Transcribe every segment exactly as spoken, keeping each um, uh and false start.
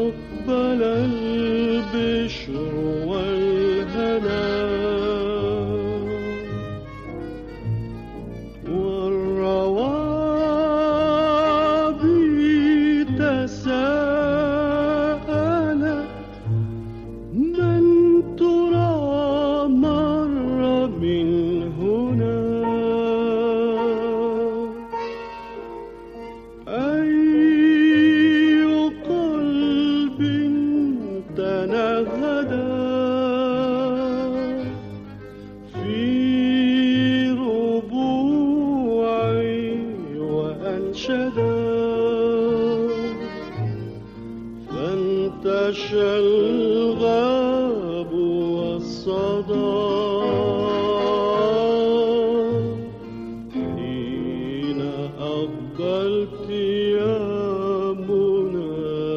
أقبل البشر والهنا والروابي تساءلت من ترى مر من هنا. أي قلب تنهدى في ربوعي وأنشدا فانتشى الغاب والصدى حين أقبلت يا منى.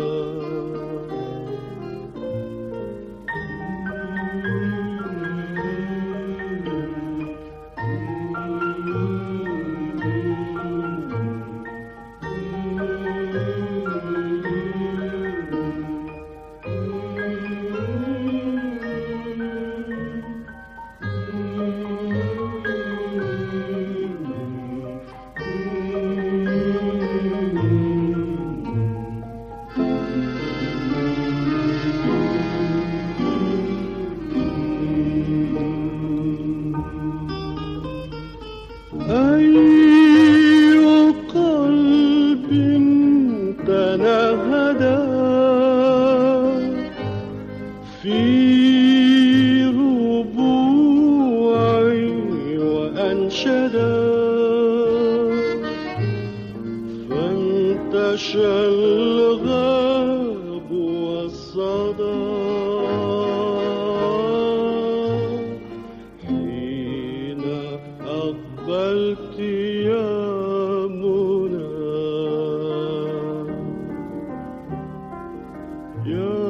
أي قلب تنهدى في ربوعي وأنشدا فانتشى الغاب والصدى حين أقبلت يا منى. يا